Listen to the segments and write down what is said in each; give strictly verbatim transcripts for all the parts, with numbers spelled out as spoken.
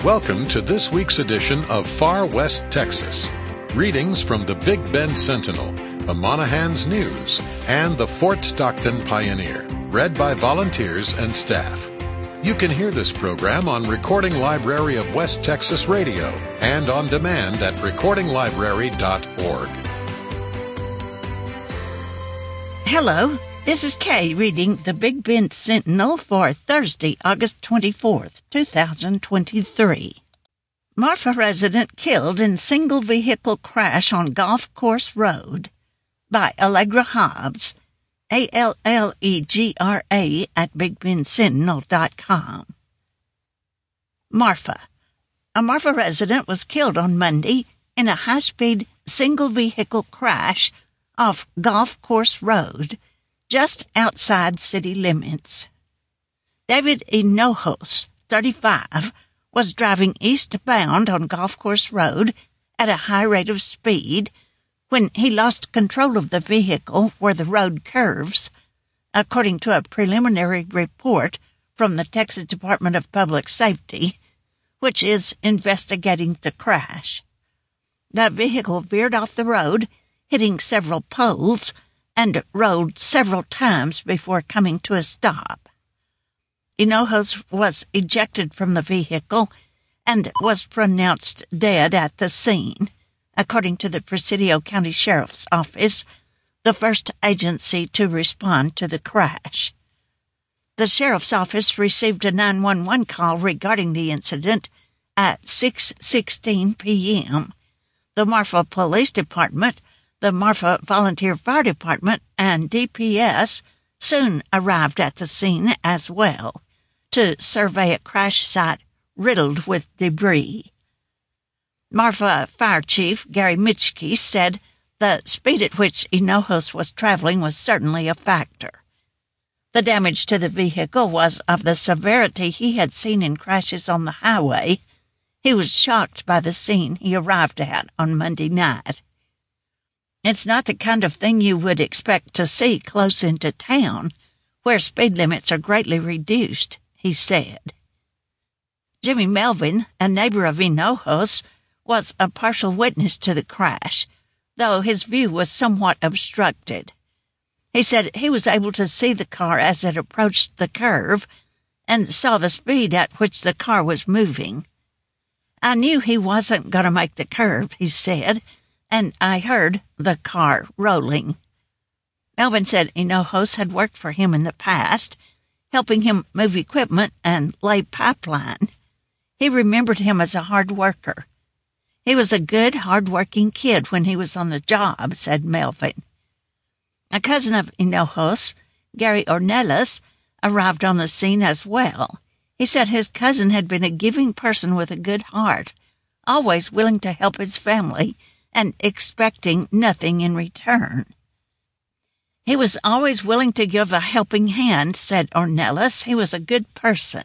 Welcome to this week's edition of Far West Texas. Readings from the Big Bend Sentinel, the Monahans News, and the Fort Stockton Pioneer, read by volunteers and staff. You can hear this program on Recording Library of West Texas Radio and on demand at recording library dot org. Hello, this is Kay reading the Big Bend Sentinel for Thursday, August twenty-fourth, two thousand twenty-three. Marfa resident killed in single vehicle crash on Golf Course Road by Allegra Hobbs, A L L E G R A at big bend sentinel dot com. Marfa. A Marfa resident was killed on Monday in a high-speed single vehicle crash off Golf Course Road, just outside city limits. David Hinojos, thirty-five, was driving eastbound on Golf Course Road at a high rate of speed when he lost control of the vehicle where the road curves, according to a preliminary report from the Texas Department of Public Safety, which is investigating the crash. The vehicle veered off the road, hitting several poles, and rolled several times before coming to a stop. Hinojos was ejected from the vehicle and was pronounced dead at the scene, according to the Presidio County Sheriff's Office, the first agency to respond to the crash. The Sheriff's Office received a nine one one call regarding the incident at six sixteen p.m. The Marfa Police Department, the Marfa Volunteer Fire Department, and D P S soon arrived at the scene as well to survey a crash site riddled with debris. Marfa Fire Chief Gary Mitschke said the speed at which Hinojos was traveling was certainly a factor. The damage to the vehicle was of the severity he had seen in crashes on the highway. He was shocked by the scene he arrived at on Monday night. It's not the kind of thing you would expect to see close into town, where speed limits are greatly reduced, he said. Jimmy Melvin, a neighbor of Hinojos, was a partial witness to the crash, though his view was somewhat obstructed. He said he was able to see the car as it approached the curve and saw the speed at which the car was moving. I knew he wasn't going to make the curve, he said, and I heard the car rolling. Melvin said Hinojos had worked for him in the past, helping him move equipment and lay pipeline. He remembered him as a hard worker. He was a good, hard-working kid when he was on the job, said Melvin. A cousin of Hinojos, Gary Ornelas, arrived on the scene as well. He said his cousin had been a giving person with a good heart, always willing to help his family and expecting nothing in return. He was always willing to give a helping hand, said Ornelas. He was a good person.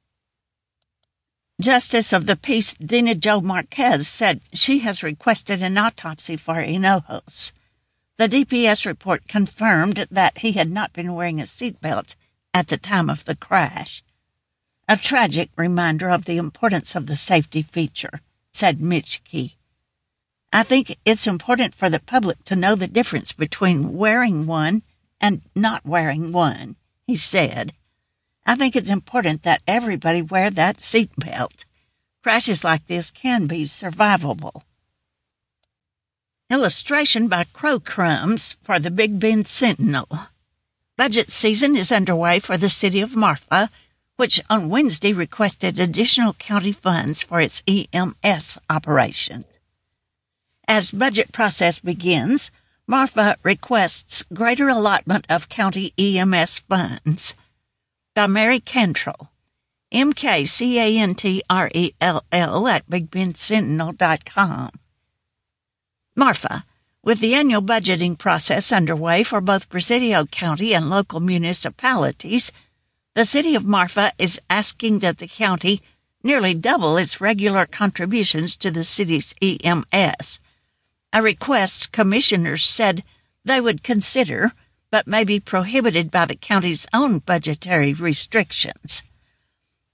Justice of the Peace Dina Jo Marquez said she has requested an autopsy for Hinojos. The D P S report confirmed that he had not been wearing a seatbelt at the time of the crash. A tragic reminder of the importance of the safety feature, said Mitschke. I think it's important for the public to know the difference between wearing one and not wearing one, he said. I think it's important that everybody wear that seatbelt. Crashes like this can be survivable. Illustration by Crow Crumbs for the Big Bend Sentinel. Budget season is underway for the city of Marfa, which on Wednesday requested additional county funds for its E M S operation. As budget process begins, Marfa requests greater allotment of county E M S funds. By Mary Cantrell, M K C A N T R E L L at big bend sentinel dot com. Marfa, with the annual budgeting process underway for both Presidio County and local municipalities, the city of Marfa is asking that the county nearly double its regular contributions to the city's E M S, a request commissioners said they would consider but may be prohibited by the county's own budgetary restrictions.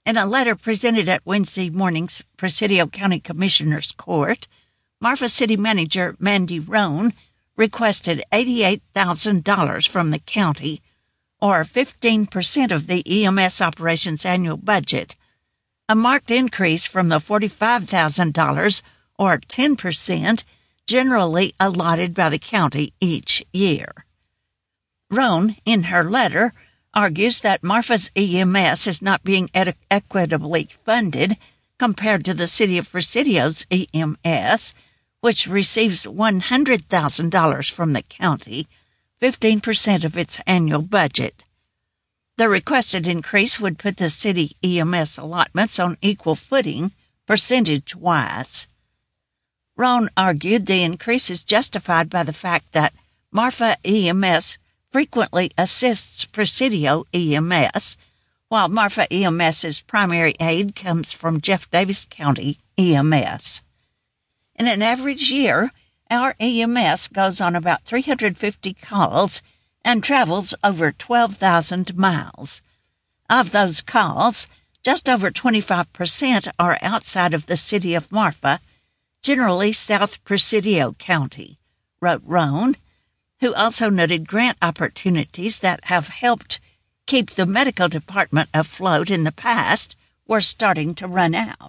In a letter presented at Wednesday morning's Presidio County Commissioner's Court, Marfa City Manager Mandy Roan requested eighty-eight thousand dollars from the county, or fifteen percent of the E M S operations annual budget, a marked increase from the forty-five thousand dollars, or ten percent, generally allotted by the county each year. Roan, in her letter, argues that Marfa's E M S is not being ed- equitably funded compared to the City of Presidio's E M S, which receives one hundred thousand dollars from the county, fifteen percent of its annual budget. The requested increase would put the city E M S allotments on equal footing, percentage-wise. Roan argued the increase is justified by the fact that Marfa E M S frequently assists Presidio E M S, while Marfa EMS's primary aid comes from Jeff Davis County E M S. In an average year, our E M S goes on about three hundred fifty calls and travels over twelve thousand miles. Of those calls, just over twenty-five percent are outside of the city of Marfa, generally South Presidio County, wrote Roan, who also noted grant opportunities that have helped keep the medical department afloat in the past were starting to run out.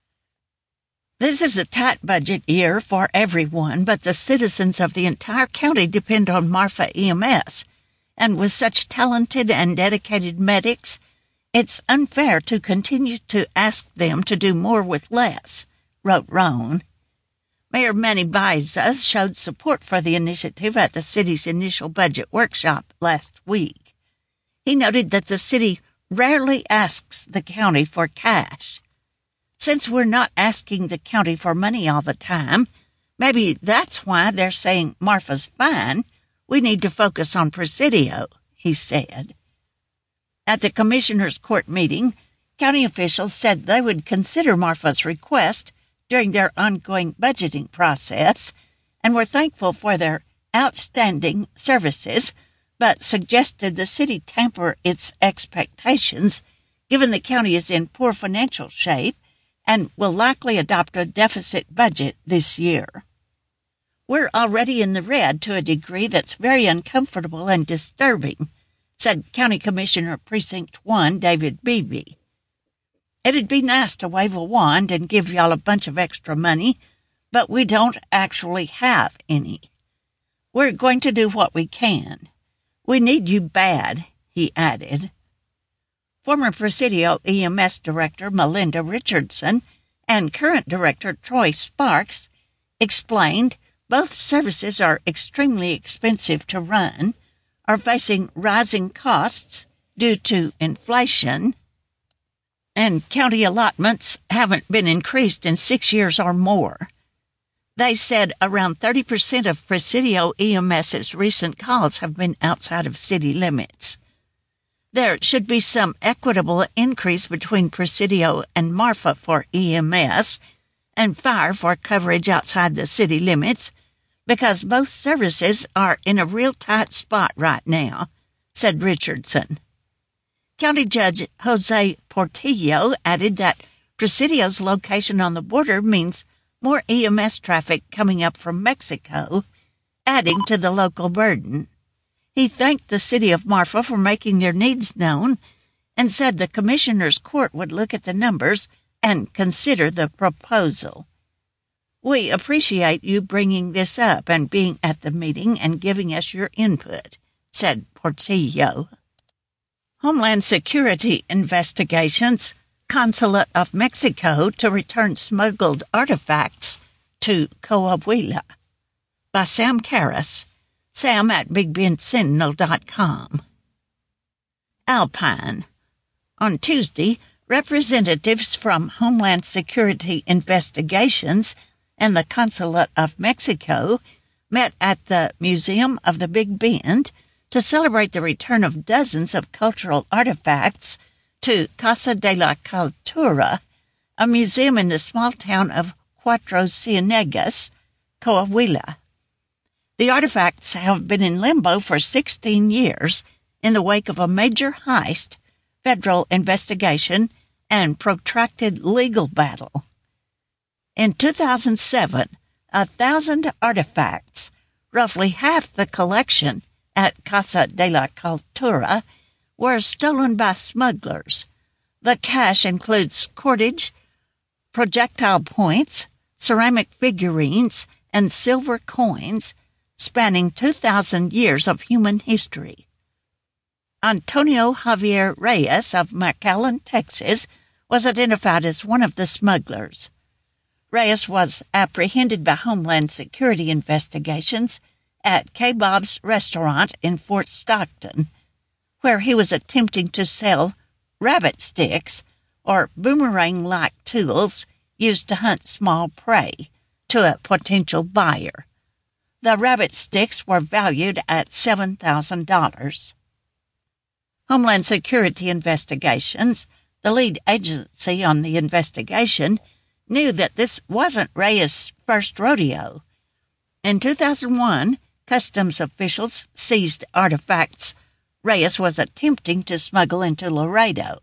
This is a tight budget year for everyone, but the citizens of the entire county depend on Marfa E M S, and with such talented and dedicated medics, it's unfair to continue to ask them to do more with less, wrote Roan. Mayor Manny Baeza showed support for the initiative at the city's initial budget workshop last week. He noted that the city rarely asks the county for cash. Since we're not asking the county for money all the time, maybe that's why they're saying Marfa's fine. We need to focus on Presidio, he said. At the Commissioner's Court meeting, county officials said they would consider Marfa's request during their ongoing budgeting process and were thankful for their outstanding services, but suggested the city temper its expectations, given the county is in poor financial shape and will likely adopt a deficit budget this year. We're already in the red to a degree that's very uncomfortable and disturbing, said County Commissioner Precinct one David Beebe. It'd be nice to wave a wand and give y'all a bunch of extra money, but we don't actually have any. We're going to do what we can. We need you bad, he added. Former Presidio E M S Director Melinda Richardson and current Director Troy Sparks explained both services are extremely expensive to run, are facing rising costs due to inflation, and county allotments haven't been increased in six years or more. They said around thirty percent of Presidio EMS's recent calls have been outside of city limits. There should be some equitable increase between Presidio and Marfa for E M S and fire for coverage outside the city limits, because both services are in a real tight spot right now, said Richardson. County Judge Jose Portillo added that Presidio's location on the border means more E M S traffic coming up from Mexico, adding to the local burden. He thanked the city of Marfa for making their needs known and said the Commissioner's Court would look at the numbers and consider the proposal. We appreciate you bringing this up and being at the meeting and giving us your input, said Portillo. Homeland Security investigations Consulate of Mexico to return smuggled artifacts to Coahuila. By Sam Karras, Sam at big bend sentinel dot com. Alpine. On Tuesday, representatives from Homeland Security Investigations and the Consulate of Mexico met at the Museum of the Big Bend to celebrate the return of dozens of cultural artifacts to Casa de la Cultura, a museum in the small town of Cuatro Ciénegas, Coahuila. The artifacts have been in limbo for sixteen years in the wake of a major heist, federal investigation, and protracted legal battle. In two thousand seven, a thousand artifacts, roughly half the collection at Casa de la Cultura, were stolen by smugglers. The cache includes cordage, projectile points, ceramic figurines, and silver coins spanning two thousand years of human history. Antonio Javier Reyes of McAllen, Texas, was identified as one of the smugglers. Reyes was apprehended by Homeland Security investigations at K-Bob's restaurant in Fort Stockton, where he was attempting to sell rabbit sticks, or boomerang-like tools used to hunt small prey, to a potential buyer. The rabbit sticks were valued at seven thousand dollars. Homeland Security investigations, the lead agency on the investigation, knew that this wasn't Reyes' first rodeo. In two thousand one, customs officials seized artifacts Reyes was attempting to smuggle into Laredo.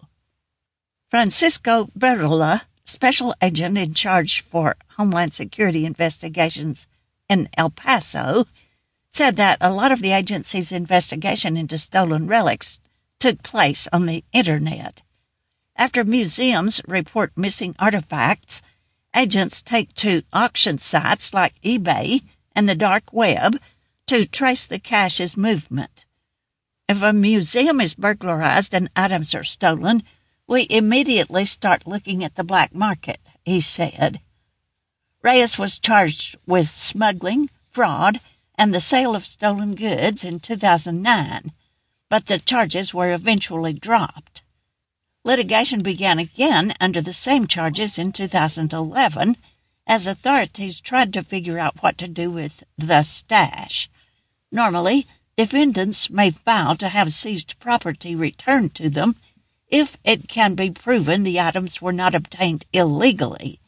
Francisco Bertola, special agent in charge for Homeland Security investigations in El Paso, said that a lot of the agency's investigation into stolen relics took place on the Internet. After museums report missing artifacts, agents take to auction sites like eBay and the dark web to trace the cache's movement. If a museum is burglarized and items are stolen, we immediately start looking at the black market, he said. Reyes was charged with smuggling, fraud, and the sale of stolen goods in two thousand nine, but the charges were eventually dropped. Litigation began again under the same charges in two thousand eleven as authorities tried to figure out what to do with the stash. Normally, defendants may file to have seized property returned to them if it can be proven the items were not obtained illegally.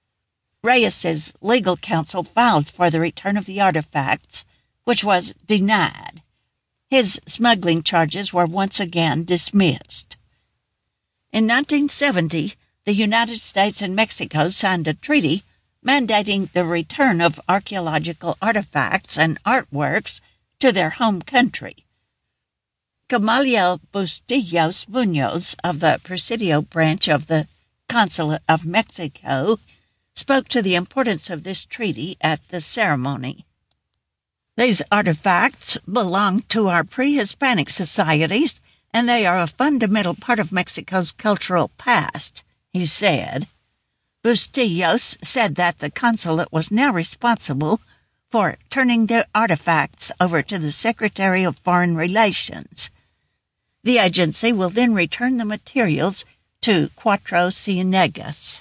Reyes's legal counsel filed for the return of the artifacts, which was denied. His smuggling charges were once again dismissed. In nineteen seventy, the United States and Mexico signed a treaty mandating the return of archaeological artifacts and artworks to their home country. Gamaliel Bustillos Munoz of the Presidio branch of the Consulate of Mexico spoke to the importance of this treaty at the ceremony. These artifacts belong to our pre-Hispanic societies, and they are a fundamental part of Mexico's cultural past, he said. Bustillos said that the consulate was now responsible for turning their artifacts over to the Secretary of Foreign Relations. The agency will then return the materials to Cuatro Cienegas.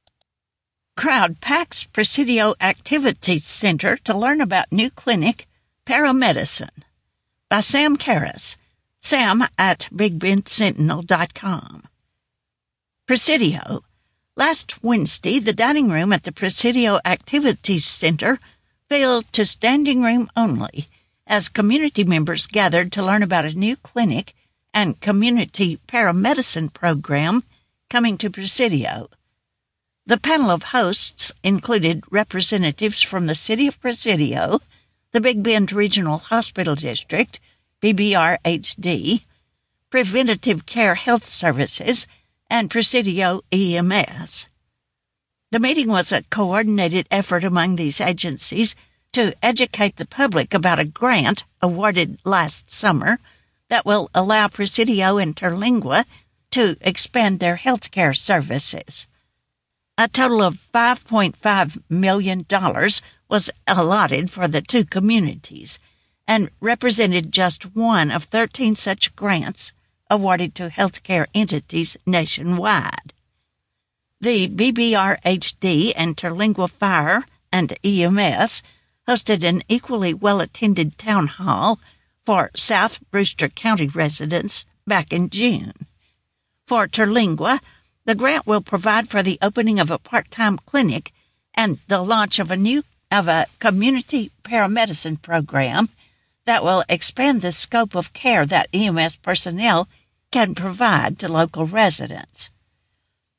Crowd packs Presidio Activities Center to learn about new clinic, Paramedicine, by Sam Karras, Sam at big bend sentinel dot com. Presidio. Last Wednesday, the dining room at the Presidio Activities Center filled to standing room only as community members gathered to learn about a new clinic and community paramedicine program coming to Presidio. The panel of hosts included representatives from the City of Presidio, the Big Bend Regional Hospital District, B B R H D, Preventative Care Health Services, and Presidio E M S. The meeting was a coordinated effort among these agencies to educate the public about a grant awarded last summer that will allow Presidio and Terlingua to expand their healthcare services. A total of five point five million dollars was allotted for the two communities and represented just one of thirteen such grants awarded to healthcare entities nationwide. The B B R H D and Terlingua Fire and E M S hosted an equally well-attended town hall for South Brewster County residents back in June. For Terlingua, the grant will provide for the opening of a part-time clinic and the launch of a new of a community paramedicine program that will expand the scope of care that E M S personnel can provide to local residents.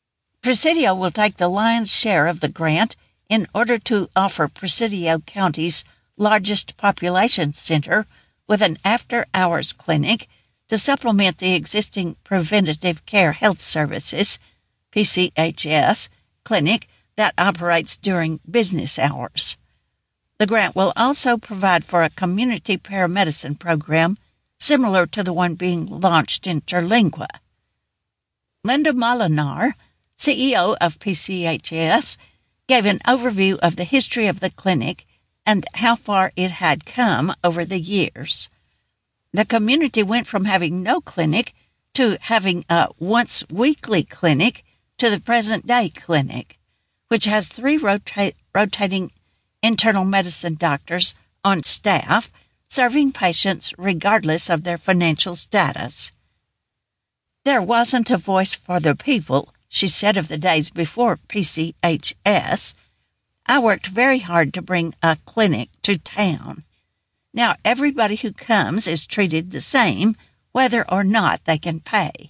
Presidio will take the lion's share of the grant in order to offer Presidio County's largest population center with an after-hours clinic to supplement the existing Preventative Care Health Services, P C H S, clinic that operates during business hours. The grant will also provide for a community paramedicine program similar to the one being launched in Terlingua. Linda Molinar, C E O of P C H S, gave an overview of the history of the clinic and how far it had come over the years. The community went from having no clinic to having a once-weekly clinic to the present-day clinic, which has three rota- rotating internal medicine doctors on staff serving patients regardless of their financial status. There wasn't a voice for the people, she said of the days before P C H S. I worked very hard to bring a clinic to town. Now everybody who comes is treated the same, whether or not they can pay.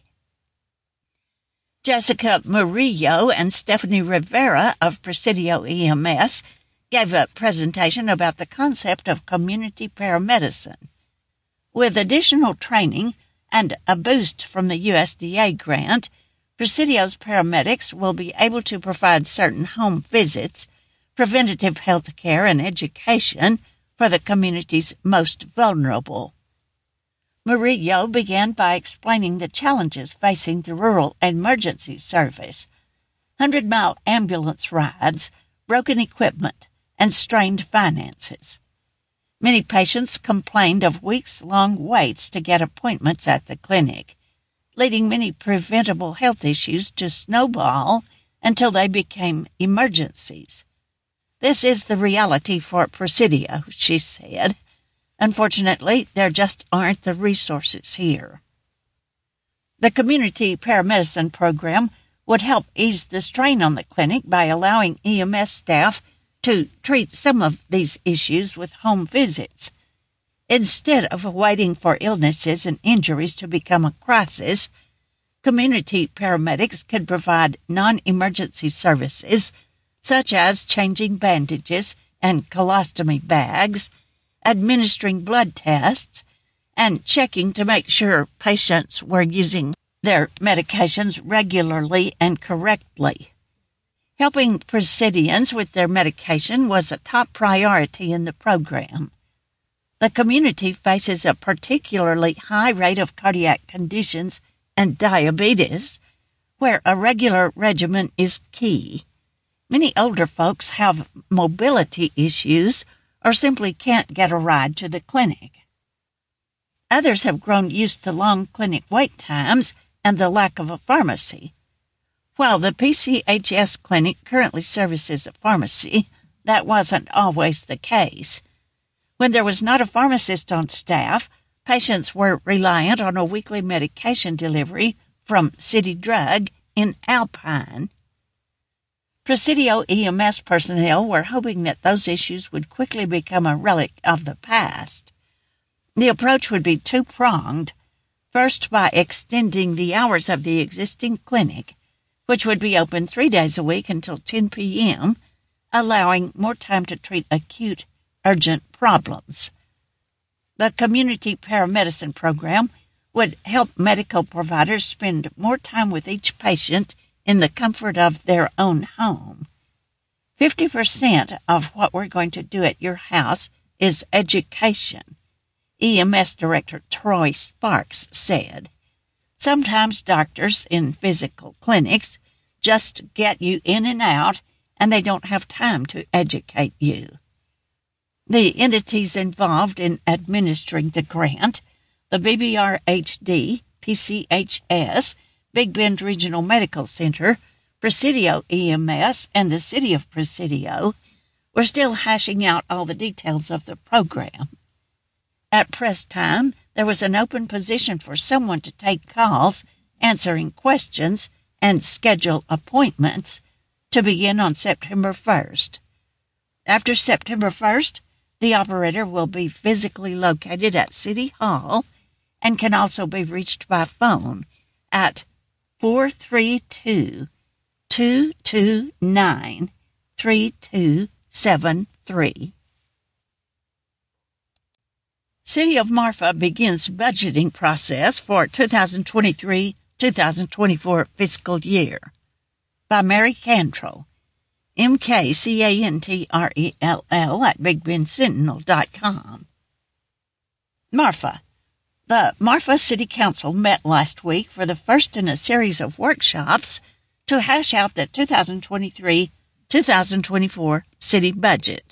Jessica Murillo and Stephanie Rivera of Presidio E M S gave a presentation about the concept of community paramedicine. With additional training and a boost from the U S D A grant, Presidio's paramedics will be able to provide certain home visits, preventative health care, and education for the community's most vulnerable. Murillo began by explaining the challenges facing the rural emergency service: hundred-mile ambulance rides, broken equipment, and strained finances. Many patients complained of weeks-long waits to get appointments at the clinic, leading many preventable health issues to snowball until they became emergencies. This is the reality for Presidio, she said. Unfortunately, there just aren't the resources here. The community paramedicine program would help ease the strain on the clinic by allowing E M S staff to treat some of these issues with home visits. Instead of waiting for illnesses and injuries to become a crisis, community paramedics could provide non-emergency services such as changing bandages and colostomy bags, administering blood tests, and checking to make sure patients were using their medications regularly and correctly. Helping Presidians with their medication was a top priority in the program. The community faces a particularly high rate of cardiac conditions and diabetes, where a regular regimen is key. Many older folks have mobility issues or simply can't get a ride to the clinic. Others have grown used to long clinic wait times and the lack of a pharmacy. While the P C H S clinic currently services a pharmacy, that wasn't always the case. When there was not a pharmacist on staff, patients were reliant on a weekly medication delivery from City Drug in Alpine. Presidio E M S personnel were hoping that those issues would quickly become a relic of the past. The approach would be two-pronged, first by extending the hours of the existing clinic, which would be open three days a week until ten p.m., allowing more time to treat acute, urgent problems. The community paramedicine program would help medical providers spend more time with each patient in the comfort of their own home. Fifty percent of what we're going to do at your house is education, E M S Director Troy Sparks said. Sometimes doctors in physical clinics just get you in and out, and they don't have time to educate you. The entities involved in administering the grant, the B B R H D, P C H S, Big Bend Regional Medical Center, Presidio E M S, and the City of Presidio, were still hashing out all the details of the program. At press time, there was an open position for someone to take calls, answering questions, and schedule appointments to begin on September first. After September first, the operator will be physically located at City Hall and can also be reached by phone at four three two, two two nine, three two seven three. City of Marfa begins budgeting process for two thousand twenty-three two thousand twenty-four fiscal year. By Mary Cantrell, M K C A N T R E L L at big bend sentinel dot com. Marfa. The Marfa City Council met last week for the first in a series of workshops to hash out the two thousand twenty-three two thousand twenty-four city budget.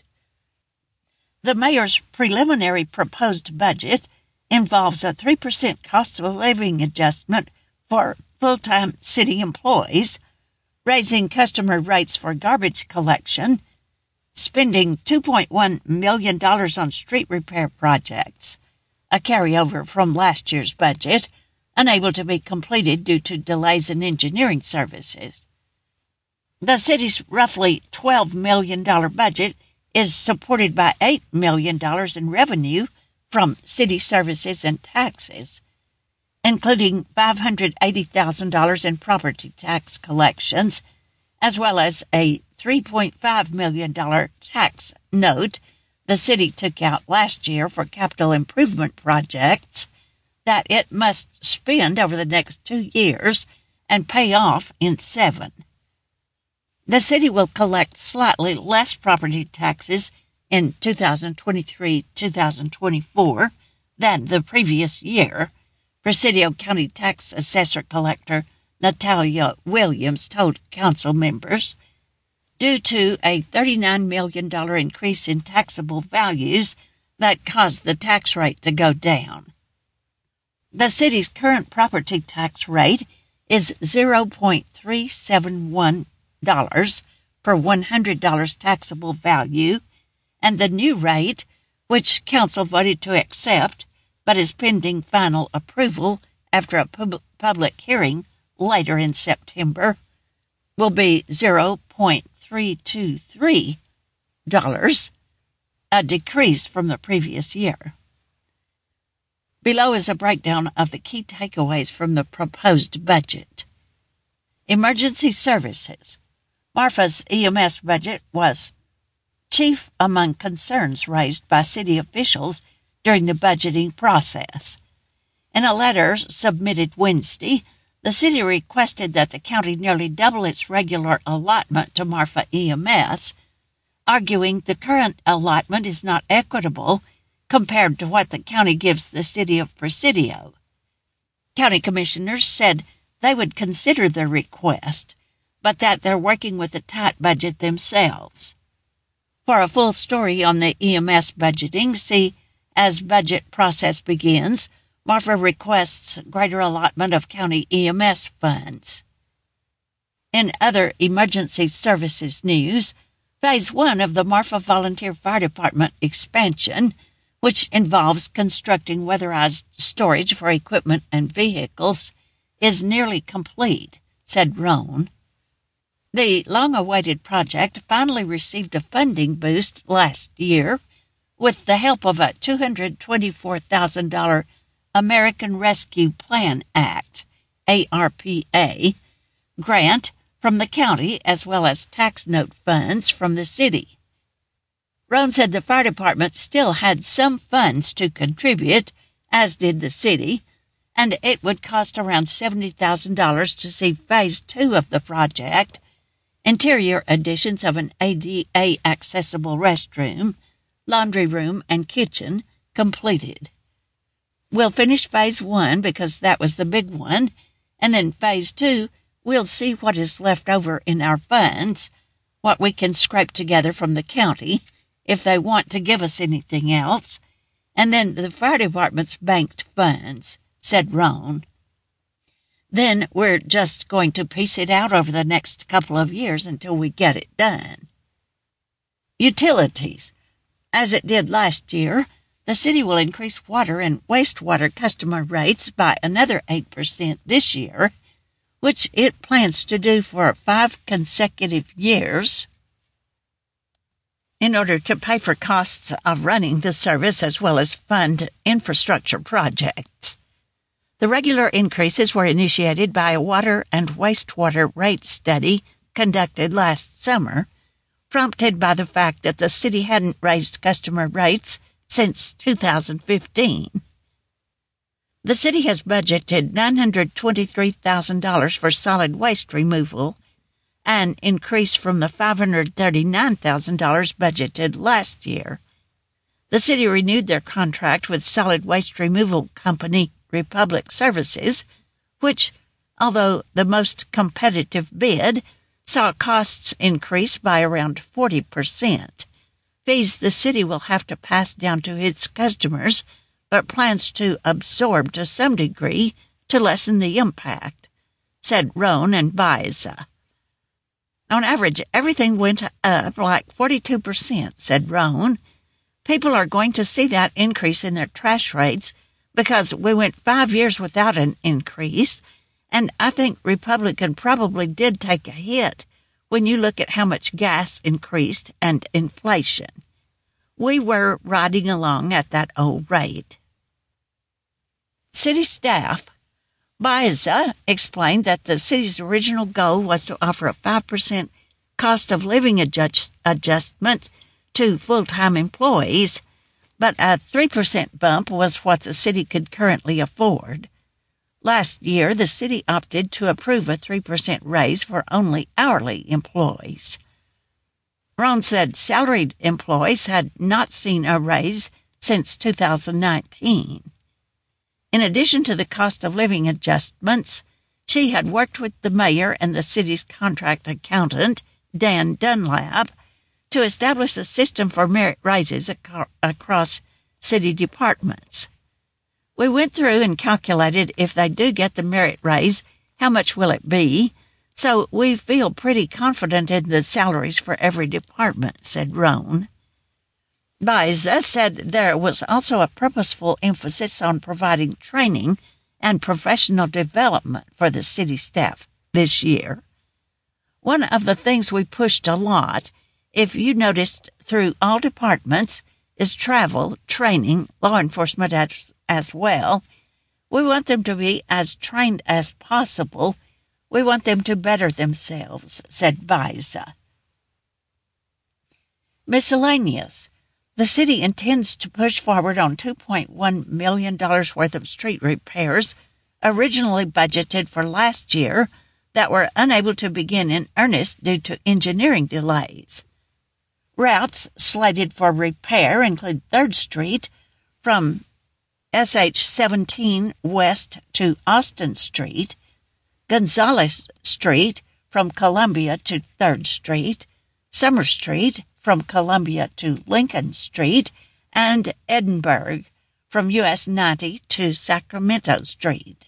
The mayor's preliminary proposed budget involves a three percent cost of living adjustment for full-time city employees, raising customer rates for garbage collection, spending two point one million dollars on street repair projects, a carryover from last year's budget, unable to be completed due to delays in engineering services. The city's roughly twelve million dollars budget is supported by eight million dollars in revenue from city services and taxes, including five hundred eighty thousand dollars in property tax collections, as well as a three point five million dollars tax note the city took out last year for capital improvement projects that it must spend over the next two years and pay off in seven. The city will collect slightly less property taxes in two thousand twenty-three two thousand twenty-four than the previous year, Presidio County Tax Assessor Collector Natalia Williams told council members, due to a thirty-nine million dollars increase in taxable values that caused the tax rate to go down. The city's current property tax rate is zero point three seven one dollars per one hundred dollars taxable value, and the new rate, which council voted to accept but is pending final approval after a pub- public hearing later in September, will be zero point three two three dollars, a decrease from the previous year. Below is a breakdown of the key takeaways from the proposed budget. Emergency services. Marfa's E M S budget was chief among concerns raised by city officials during the budgeting process. In a letter submitted Wednesday, the city requested that the county nearly double its regular allotment to Marfa E M S, arguing the current allotment is not equitable compared to what the county gives the city of Presidio. County commissioners said they would consider the request, but that they're working with a tight budget themselves. For a full story on the E M S budgeting, see As Budget Process Begins, Marfa requests greater allotment of county E M S funds. In other emergency services news, Phase one of the Marfa Volunteer Fire Department expansion, which involves constructing weatherized storage for equipment and vehicles, is nearly complete, said Roan. The long-awaited project finally received a funding boost last year with the help of a two hundred twenty-four thousand dollars American Rescue Plan Act, A R P A, grant from the county as well as tax note funds from the city. Roan said the fire department still had some funds to contribute, as did the city, and it would cost around seventy thousand dollars to see Phase two of the project, interior additions of an A D A-accessible restroom, laundry room, and kitchen, completed. We'll finish Phase one because that was the big one, and then Phase two, we'll see what is left over in our funds, what we can scrape together from the county, if they want to give us anything else, and then the fire department's banked funds, said Roan. Then we're just going to piece it out over the next couple of years until we get it done. Utilities. As it did last year, the city will increase water and wastewater customer rates by another eight percent this year, which it plans to do for five consecutive years in order to pay for costs of running the service as well as fund infrastructure projects. The regular increases were initiated by a water and wastewater rate study conducted last summer, prompted by the fact that the city hadn't raised customer rates since two thousand fifteen. The city has budgeted nine hundred twenty-three thousand dollars for solid waste removal, an increase from the five hundred thirty-nine thousand dollars budgeted last year. The city renewed their contract with solid waste removal company Republic Services, which, although the most competitive bid, saw costs increase by around forty percent. Fees the city will have to pass down to its customers, but plans to absorb to some degree to lessen the impact, said Roan and Baiza. On average, everything went up like forty-two percent, said Roan. People are going to see that increase in their trash rates because we went five years without an increase, and I think Republican probably did take a hit when you look at how much gas increased and inflation. We were riding along at that old rate. City staff. Baiza explained that the city's original goal was to offer a five percent cost of living adjust, adjustment to full-time employees, but a three percent bump was what the city could currently afford. Last year, the city opted to approve a three percent raise for only hourly employees. Roan said salaried employees had not seen a raise since two thousand nineteen. In addition to the cost of living adjustments, she had worked with the mayor and the city's contract accountant, Dan Dunlap, to establish a system for merit raises ac- across city departments. We went through and calculated if they do get the merit raise, how much will it be, so we feel pretty confident in the salaries for every department, said Roan. Baiza said there was also a purposeful emphasis on providing training and professional development for the city staff this year. One of the things we pushed a lot, if you noticed through all departments, is travel, training, law enforcement as, as well. We want them to be as trained as possible. We want them to better themselves, said Baiza. Miscellaneous. The city intends to push forward on two point one million dollars worth of street repairs originally budgeted for last year that were unable to begin in earnest due to engineering delays. Routes slated for repair include third Street from S H seventeen west to Austin Street, Gonzales Street from Columbia to third Street, Summer Street from Columbia to Lincoln Street, and Edinburgh from U S ninety to Sacramento Street.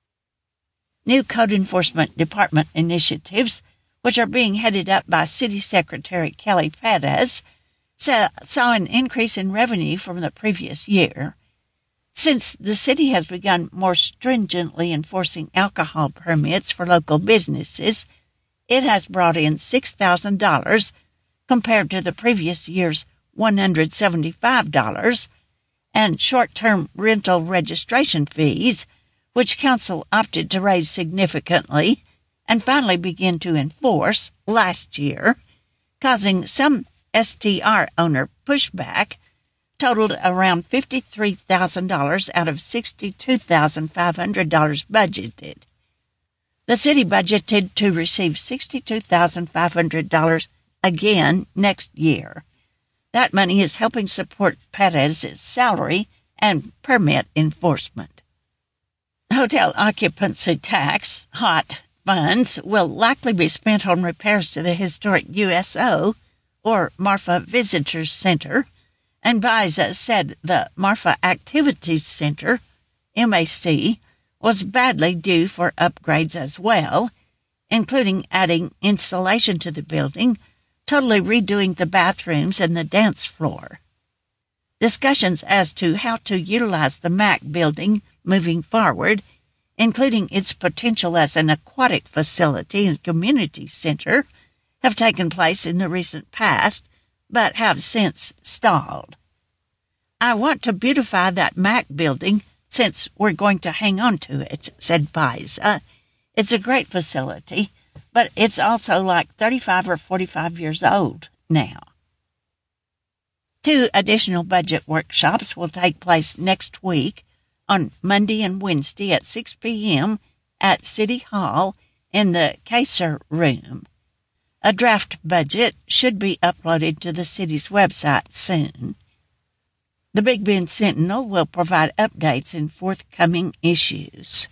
New Code Enforcement Department initiatives, which are being headed up by City Secretary Kelly Perez, saw an increase in revenue from the previous year. Since the city has begun more stringently enforcing alcohol permits for local businesses, it has brought in six thousand dollars compared to the previous year's one hundred seventy-five dollars, and short-term rental registration fees, which council opted to raise significantly and finally begin to enforce last year, causing some S T R owner pushback, totaled around fifty-three thousand dollars out of sixty-two thousand five hundred dollars budgeted. The city budgeted to receive sixty-two thousand five hundred dollars again next year. That money is helping support Perez's salary and permit enforcement. Hotel occupancy tax, HOT, funds will likely be spent on repairs to the historic U S O, or Marfa Visitors Center, and Baiza said the Marfa Activities Center, M A C, was badly due for upgrades as well, including adding insulation to the building, totally redoing the bathrooms and the dance floor. Discussions as to how to utilize the M A C building moving forward, including its potential as an aquatic facility and community center, have taken place in the recent past, but have since stalled. I want to beautify that M A C building since we're going to hang on to it, said Baiza. It's a great facility, but it's also like thirty-five or forty-five years old now. Two additional budget workshops will take place next week on Monday and Wednesday at six p.m. at City Hall in the Kaser Room. A draft budget should be uploaded to the city's website soon. The Big Bend Sentinel will provide updates in forthcoming issues.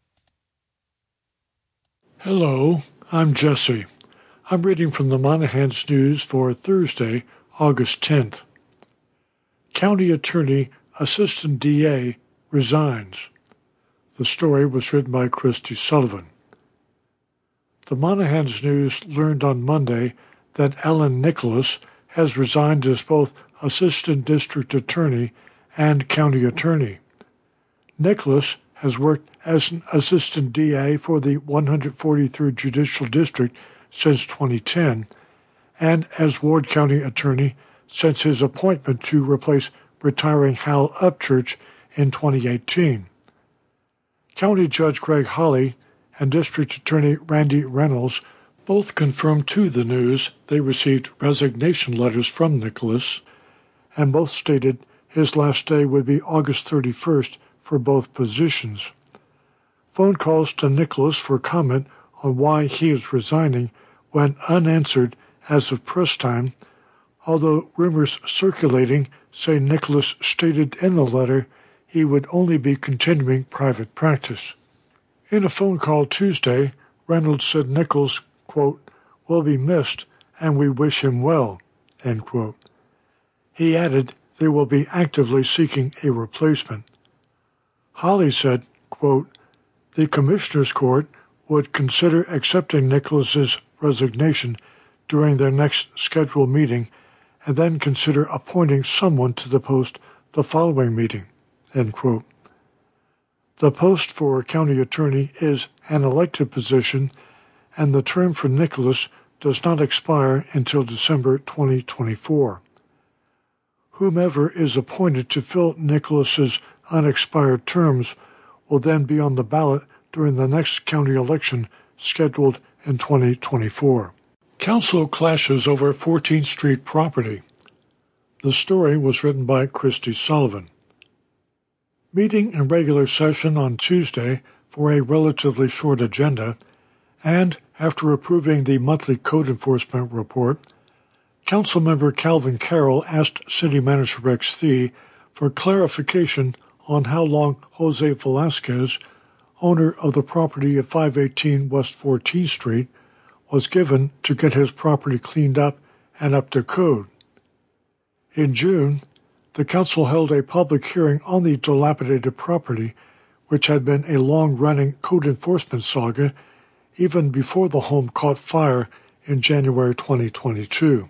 Hello, I'm Jesse. I'm reading from the Monahans News for Thursday, August tenth. County Attorney Assistant D A resigns. The story was written by Christy Sullivan. The Monahans News learned on Monday that Ellen Nicholas has resigned as both Assistant District Attorney and County Attorney. Nicholas has worked as an Assistant D A for the one hundred forty-third Judicial District since twenty ten and as Ward County Attorney since his appointment to replace retiring Hal Upchurch in twenty eighteen. County Judge Greg Holley and District Attorney Randy Reynolds both confirmed to the News they received resignation letters from Nicholas, and both stated his last day would be August thirty-first for both positions. Phone calls to Nicholas for comment on why he is resigning went unanswered as of press time, although rumors circulating say Nicholas stated in the letter he would only be continuing private practice. In a phone call Tuesday, Reynolds said Nichols, quote, will be missed and we wish him well, end quote. He added they will be actively seeking a replacement. Holley said, quote, the Commissioners Court would consider accepting Nicholas's resignation during their next scheduled meeting and then consider appointing someone to the post the following meeting, end quote. The post for county attorney is an elected position, and the term for Nicholas does not expire until December twenty twenty-four. Whomever is appointed to fill Nicholas's unexpired terms will then be on the ballot during the next county election scheduled in twenty twenty-four. Council clashes over fourteenth Street property. The story was written by Christy Sullivan. Meeting in regular session on Tuesday for a relatively short agenda, and after approving the monthly code enforcement report, Councilmember Calvin Carroll asked City Manager Rex Thie for clarification on how long Jose Velasquez, owner of the property at five eighteen West fourteenth Street, was given to get his property cleaned up and up to code. In June, the council held a public hearing on the dilapidated property, which had been a long-running code enforcement saga even before the home caught fire in January twenty twenty-two.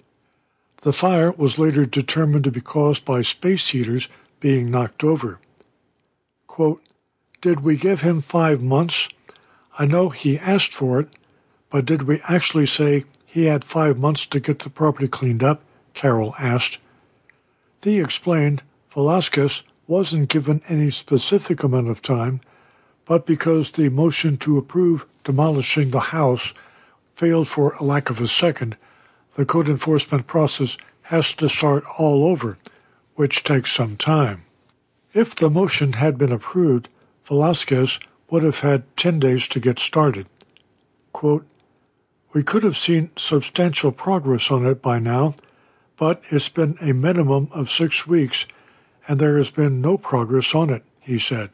The fire was later determined to be caused by space heaters being knocked over. Quote, did we give him five months? I know he asked for it, but did we actually say he had five months to get the property cleaned up? Carroll asked. Thie explained Velasquez wasn't given any specific amount of time, but because the motion to approve demolishing the house failed for a lack of a second, the code enforcement process has to start all over, which takes some time. If the motion had been approved, Velasquez would have had ten days to get started. Quote, we could have seen substantial progress on it by now, but it's been a minimum of six weeks, and there has been no progress on it, he said.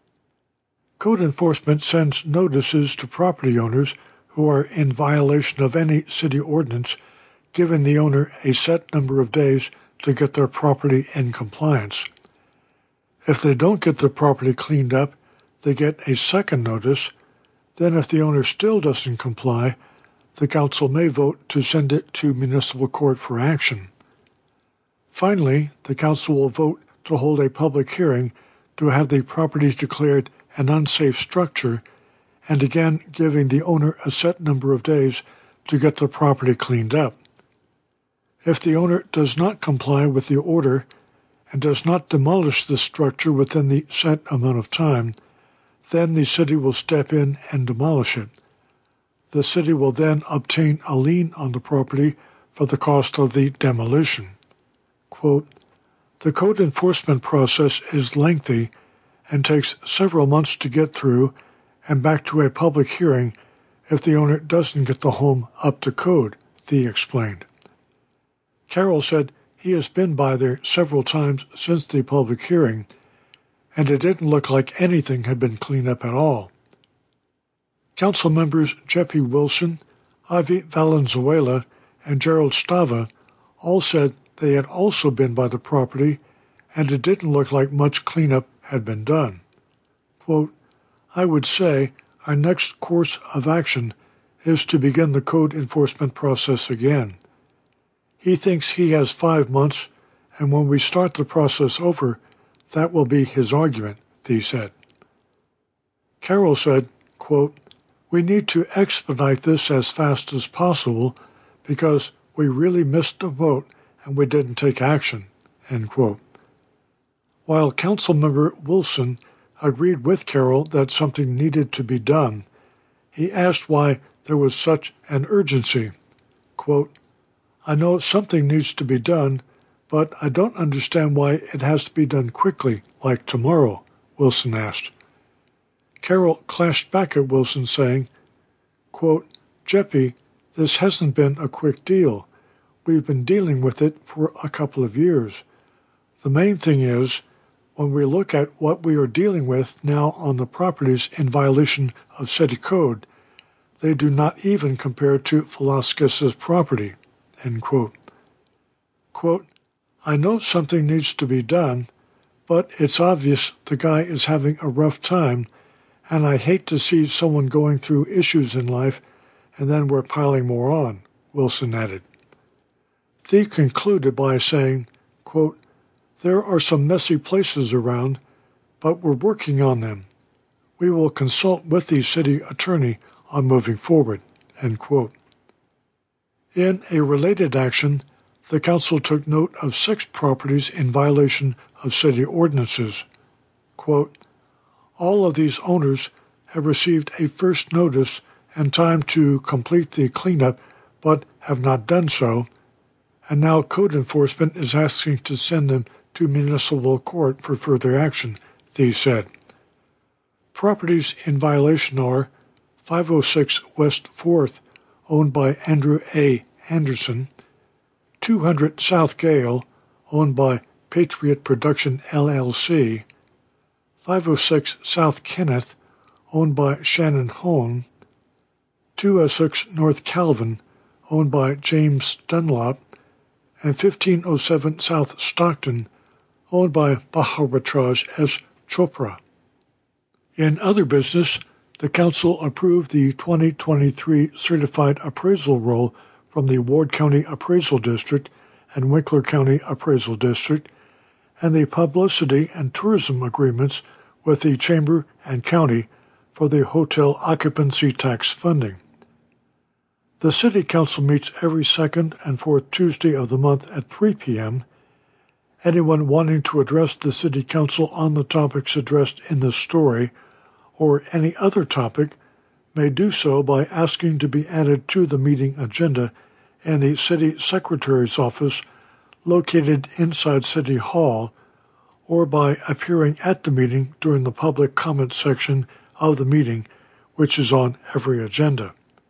Code enforcement sends notices to property owners who are in violation of any city ordinance, giving the owner a set number of days to get their property in compliance. If they don't get the property cleaned up, they get a second notice. Then if the owner still doesn't comply, the council may vote to send it to municipal court for action. Finally, the council will vote to hold a public hearing to have the property declared an unsafe structure, and again giving the owner a set number of days to get the property cleaned up. If the owner does not comply with the order and does not demolish the structure within the set amount of time, then the city will step in and demolish it. The city will then obtain a lien on the property for the cost of the demolition. Quote, the code enforcement process is lengthy and takes several months to get through and back to a public hearing if the owner doesn't get the home up to code, Thie explained. Carroll said he has been by there several times since the public hearing, and it didn't look like anything had been cleaned up at all. Council members Jeppe Wilson, Ivy Valenzuela, and Gerald Stava all said they had also been by the property, and it didn't look like much cleanup had been done. Quote, I would say our next course of action is to begin the code enforcement process again. He thinks he has five months, and when we start the process over, that will be his argument, Thie said. Carroll said, quote, we need to expedite this as fast as possible because we really missed the vote and we didn't take action, end quote. While Councilmember Wilson agreed with Carroll that something needed to be done, he asked why there was such an urgency. Quote, I know something needs to be done, but I don't understand why it has to be done quickly, like tomorrow, Wilson asked. Carroll clashed back at Wilson, saying, quote, Jeppe, this hasn't been a quick deal. We've been dealing with it for a couple of years. The main thing is, when we look at what we are dealing with now on the properties in violation of city code, they do not even compare to Velasquez's property, end quote. Quote, I know something needs to be done, but it's obvious the guy is having a rough time, and I hate to see someone going through issues in life and then we're piling more on, Wilson added. Thie concluded by saying, quote, there are some messy places around, but we're working on them. We will consult with the city attorney on moving forward, end quote. In a related action, the council took note of six properties in violation of city ordinances. Quote, all of these owners have received a first notice and time to complete the cleanup, but have not done so, and now code enforcement is asking to send them to municipal court for further action, Thie said. Properties in violation are five oh six West fourth, owned by Andrew A. Anderson, two hundred South Gale, owned by Patriot Production L L C, five oh six South Kenneth, owned by Shannon Hone, two oh six North Calvin, owned by James Dunlop, and fifteen oh seven South Stockton, owned by Bharadwaj S. Chopra. In other business, the council approved the twenty twenty-three certified appraisal roll from the Ward County Appraisal District and Winkler County Appraisal District, and the publicity and tourism agreements with the Chamber and County for the hotel occupancy tax funding. The City Council meets every second and fourth Tuesday of the month at three p.m. Anyone wanting to address the City Council on the topics addressed in this story or any other topic may do so by asking to be added to the meeting agenda in the City Secretary's office located inside City Hall, or by appearing at the meeting during the public comment section of the meeting, which is on every agenda.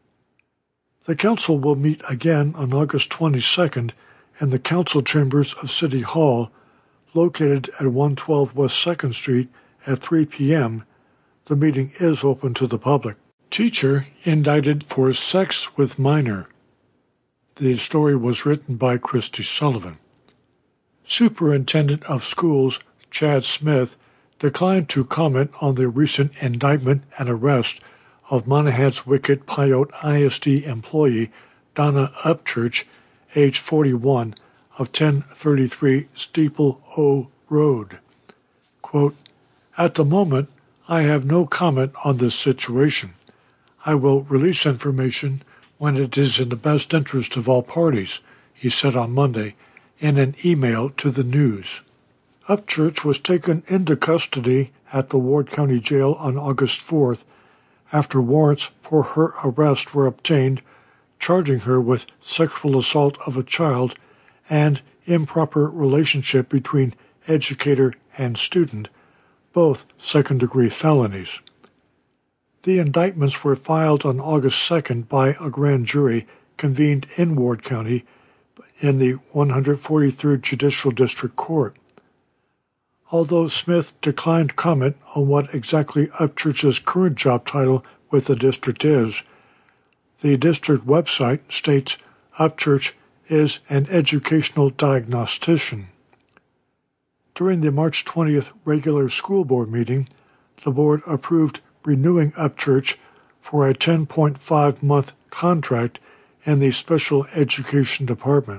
The Council will meet again on August twenty-second in the Council Chambers of City Hall, located at one twelve West second Street at three p.m. The meeting is open to the public. Teacher indicted for sex with minor. The story was written by Christy Sullivan. Superintendent of Schools Chad Smith declined to comment on the recent indictment and arrest of Monahans Wicked Pyote I S D employee Donna Upchurch, age forty-one, of ten thirty-three Steeple O Road. Quote, at the moment, I have no comment on this situation. I will release information when it is in the best interest of all parties, he said on Monday in an email to the news. Upchurch was taken into custody at the Ward County Jail on August fourth after warrants for her arrest were obtained, charging her with sexual assault of a child and improper relationship between educator and student, both second-degree felonies. The indictments were filed on August second by a grand jury convened in Ward County in the one hundred forty-third Judicial District Court. Although Smith declined comment on what exactly Upchurch's current job title with the district is, the district website states Upchurch is an educational diagnostician. During the March twentieth regular school board meeting, the board approved renewing Upchurch for a ten point five month contract in the Special Education Department.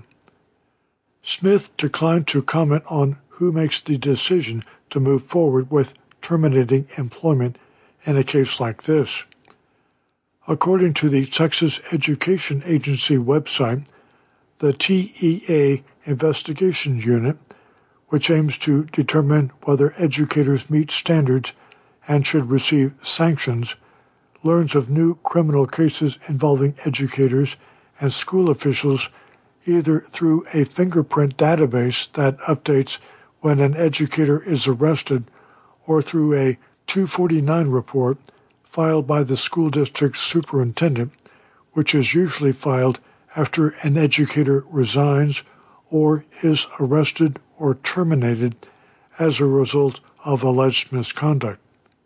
Smith declined to comment on who makes the decision to move forward with terminating employment in a case like this. According to the Texas Education Agency website, the T E A Investigation Unit, which aims to determine whether educators meet standards and should receive sanctions, learns of new criminal cases involving educators and school officials either through a fingerprint database that updates when an educator is arrested or through a two forty-nine report filed by the school district superintendent, which is usually filed after an educator resigns or is arrested or terminated as a result of alleged misconduct.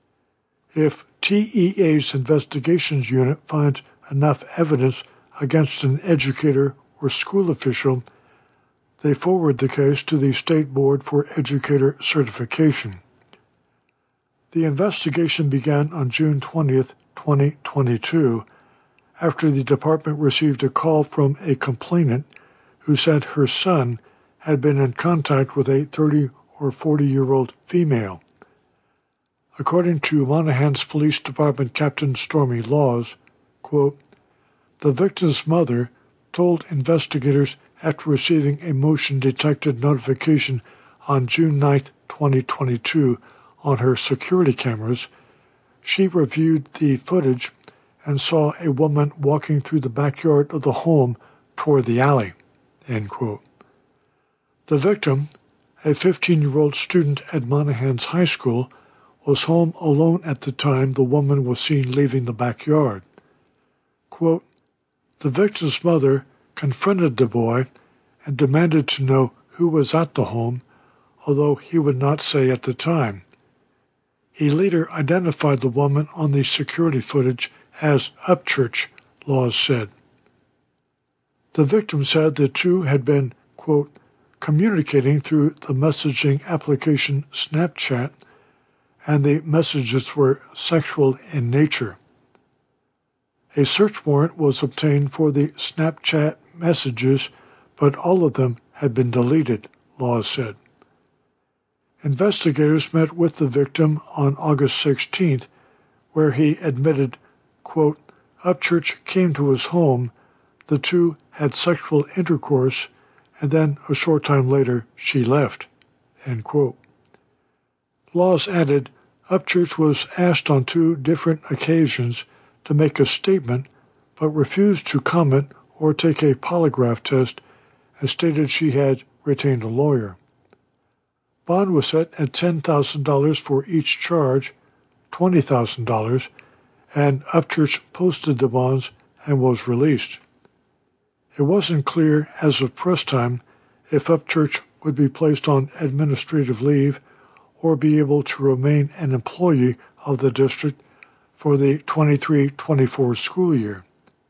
If T E A's investigations unit finds enough evidence against an educator or school official, they forward the case to the State Board for Educator Certification. The investigation began on June twentieth, twenty twenty-two, after the department received a call from a complainant who said her son had been in contact with a thirty or forty-year-old female. According to Monahans Police Department Captain Stormy Laws, quote, the victim's mother told investigators after receiving a motion-detected notification on June ninth, twenty twenty-two on her security cameras, she reviewed the footage and saw a woman walking through the backyard of the home toward the alley, end quote. The victim, a fifteen-year-old student at Monahans High School, was home alone at the time the woman was seen leaving the backyard. Quote, the victim's mother confronted the boy and demanded to know who was at the home, although he would not say at the time. He later identified the woman on the security footage as Upchurch, Laws said. The victim said the two had been, quote, communicating through the messaging application Snapchat, and the messages were sexual in nature. A search warrant was obtained for the Snapchat messages, but all of them had been deleted, Laws said. Investigators met with the victim on August sixteenth, where he admitted, quote, Upchurch came to his home, the two had sexual intercourse, and then a short time later she left, end quote. Laws added, Upchurch was asked on two different occasions to make a statement, but refused to comment or take a polygraph test, and stated she had retained a lawyer. Bond was set at ten thousand dollars for each charge, twenty thousand dollars, and Upchurch posted the bonds and was released. It wasn't clear as of press time if Upchurch would be placed on administrative leave or be able to remain an employee of the district for the twenty-three twenty-four school year.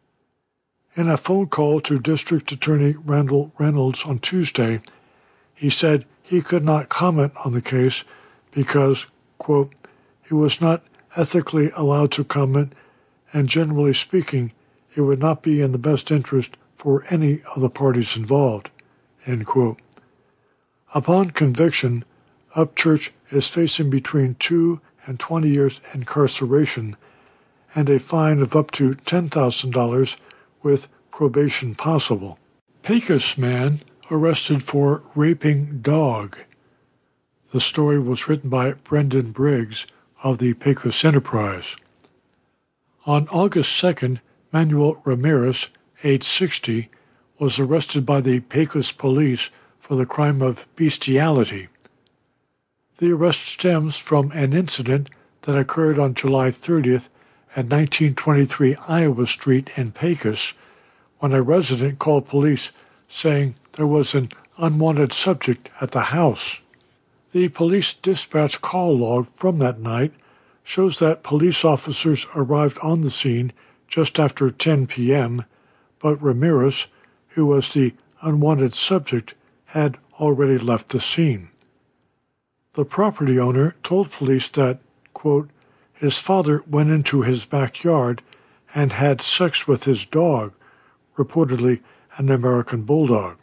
In a phone call to District Attorney Randall Reynolds on Tuesday, he said he could not comment on the case because, quote, he was not ethically allowed to comment, and generally speaking, it would not be in the best interest for any of the parties involved, end quote. Upon conviction, Upchurch is facing between two and twenty years incarceration and a fine of up to ten thousand dollars with probation possible. Pecos man arrested for raping dog. The story was written by Brendan Briggs of the Pecos Enterprise. On August second, Manuel Ramirez, age sixty, was arrested by the Pecos police for the crime of bestiality. The arrest stems from an incident that occurred on July thirtieth at nineteen twenty-three Iowa Street in Pecos, when a resident called police saying there was an unwanted subject at the house. The police dispatch call log from that night shows that police officers arrived on the scene just after ten p.m., but Ramirez, who was the unwanted subject, had already left the scene. The property owner told police that, quote, his father went into his backyard and had sex with his dog, reportedly an American bulldog.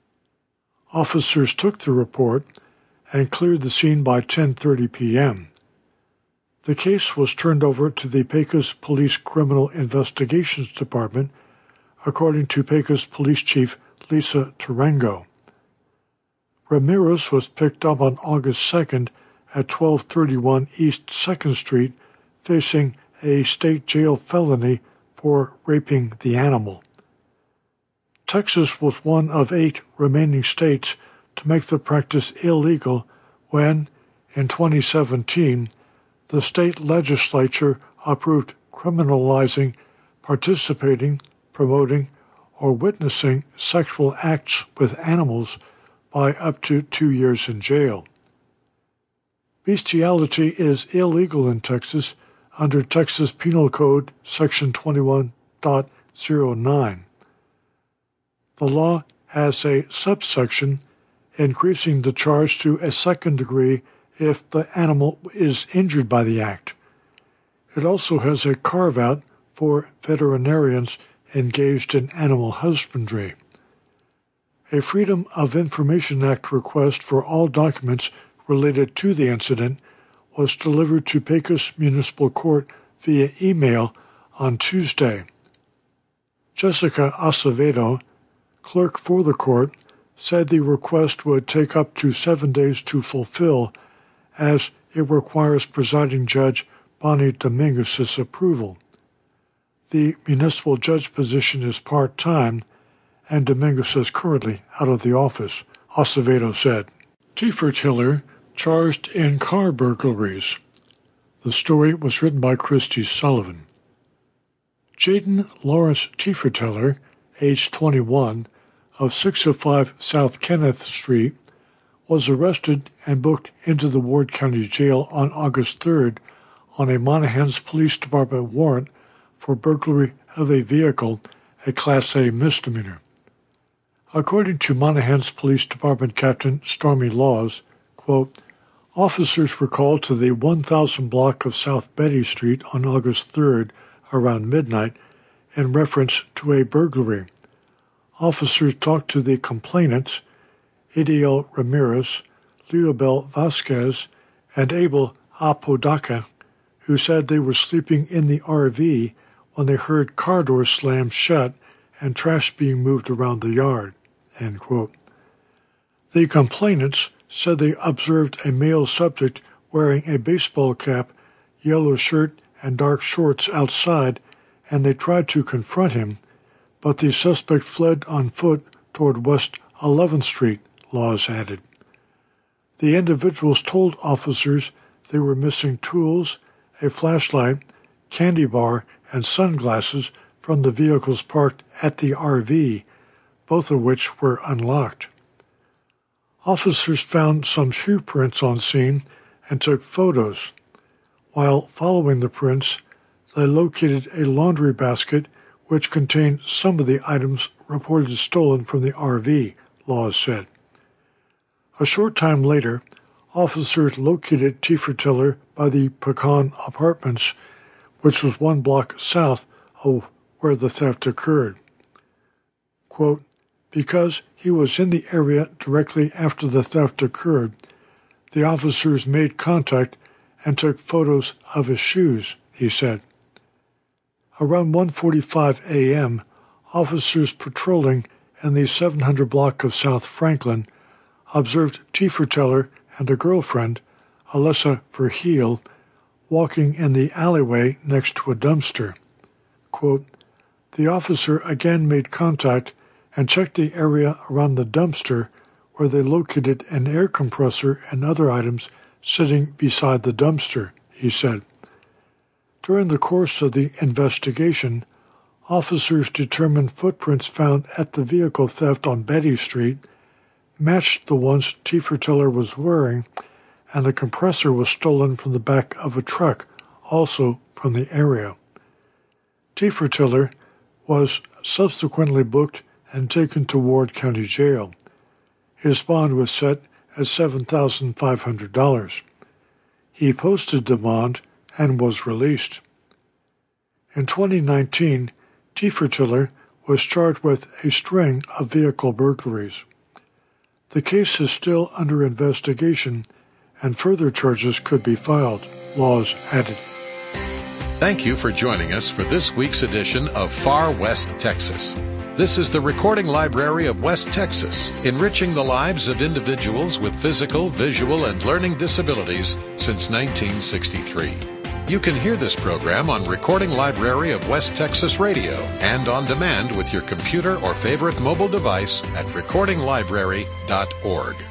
Officers took the report and cleared the scene by ten thirty p.m. The case was turned over to the Pecos Police Criminal Investigations Department, according to Pecos Police Chief Lisa Tarango. Ramirez was picked up on August second at twelve thirty-one East second Street, facing a state jail felony for raping the animal. Texas was one of eight remaining states to make the practice illegal when, in twenty seventeen, the state legislature approved criminalizing participating, promoting, or witnessing sexual acts with animals by up to two years in jail. Bestiality is illegal in Texas under Texas Penal Code Section twenty-one point oh nine. The law has a subsection increasing the charge to a second degree if the animal is injured by the act. It also has a carve-out for veterinarians engaged in animal husbandry. A Freedom of Information Act request for all documents related to the incident was delivered to Pecos Municipal Court via email on Tuesday. Jessica Acevedo, clerk for the court, said the request would take up to seven days to fulfill, as it requires presiding judge Bonnie Dominguez's approval. The municipal judge position is part-time, and Dominguez is currently out of the office, Acevedo said. Tiefertiller charged in car burglaries. The story was written by Christy Sullivan. Jaden Lawrence Tiefertiller, age twenty-one, of six oh five South Kenneth Street, was arrested and booked into the Ward County Jail on August third on a Monahans Police Department warrant for burglary of a vehicle, a Class A misdemeanor. According to Monahans Police Department Captain Stormy Laws, quote, officers were called to the one thousand block of South Betty Street on August third around midnight in reference to a burglary. Officers talked to the complainants, Idiel Ramirez, Leobel Vasquez, and Abel Apodaca, who said they were sleeping in the R V when they heard car doors slammed shut and trash being moved around the yard. End quote. The complainants said they observed a male subject wearing a baseball cap, yellow shirt, and dark shorts outside, and they tried to confront him, but the suspect fled on foot toward West eleventh Street, Laws added. The individuals told officers they were missing tools, a flashlight, candy bar, and sunglasses from the vehicles parked at the R V, both of which were unlocked. Officers found some shoe prints on scene and took photos. While following the prints, they located a laundry basket which contained some of the items reported stolen from the R V, Laws said. A short time later, officers located Tiefertiller by the Pecan Apartments, which was one block south of where the theft occurred. Quote, because he was in the area directly after the theft occurred, the officers made contact and took photos of his shoes, he said. Around one forty-five a.m., officers patrolling in the seven hundred block of South Franklin observed Tiefertiller and a girlfriend, Alessa Verheel, walking in the alleyway next to a dumpster, quote, "The officer again made contact and checked the area around the dumpster where they located an air compressor and other items sitting beside the dumpster," he said. During the course of the investigation, officers determined footprints found at the vehicle theft on Betty Street matched the ones Tiefertiller was wearing, and the compressor was stolen from the back of a truck, also from the area. Tiefertiller was subsequently booked and taken to Ward County Jail. His bond was set at seven thousand five hundred dollars. He posted the bond and was released. In twenty nineteen, Tiefertiller was charged with a string of vehicle burglaries. The case is still under investigation, and further charges could be filed, Laws added. Thank you for joining us for this week's edition of Far West Texas. This is the Recording Library of West Texas, enriching the lives of individuals with physical, visual, and learning disabilities since nineteen sixty-three. You can hear this program on Recording Library of West Texas Radio and on demand with your computer or favorite mobile device at recording library dot org.